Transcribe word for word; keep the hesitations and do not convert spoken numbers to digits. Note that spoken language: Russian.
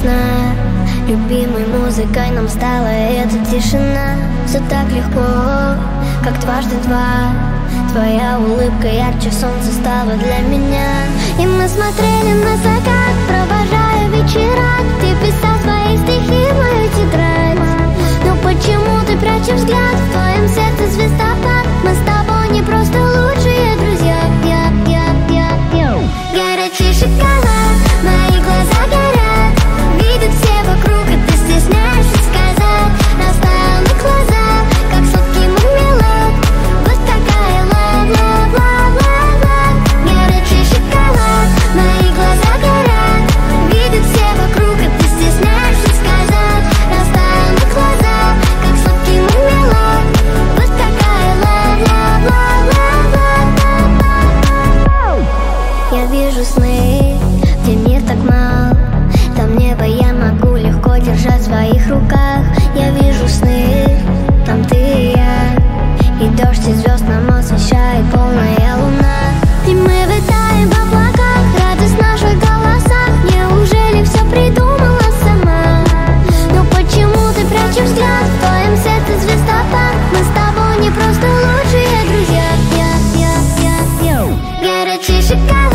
сна. Любимой музыкой нам стала эта тишина. Все так легко, как дважды два. Твоя улыбка ярче солнца стала для меня. И мы смотрели на закат, провожая вечера. Ты писал свои стихи в мою тетрадь. Но почему ты прячешь взгляд? В твоем сердце звездопад. Мы с тобой не просто лучшие друзья. Я, я, я, я. Горячий шоколад, мои глаза горят. Видят все вокруг, и ты стесняешься сказать. Растаял на глазах, как сладкий мармелад. Вот такая love, love, love, love, love. Горячий шоколад, мои глаза горят. Видят все вокруг, и ты стесняешься сказать. Растаял на глазах, как сладкий мармелад. Вот такая love, love, love, love, love, love. Я вижу сны, где мир так мал. Там небо я могу легко держать в своих руках. Я вижу сны, там ты и я. И дождь, и звезд нам освещает полная луна. И мы витаем в облаках, радость в наших голосах. Неужели все придумала сама? Но почему ты прячешь взгляд? В твоем сердце звездопад. Мы с тобой не просто лучшие друзья. Я, я, я, я. Горячий шоколад.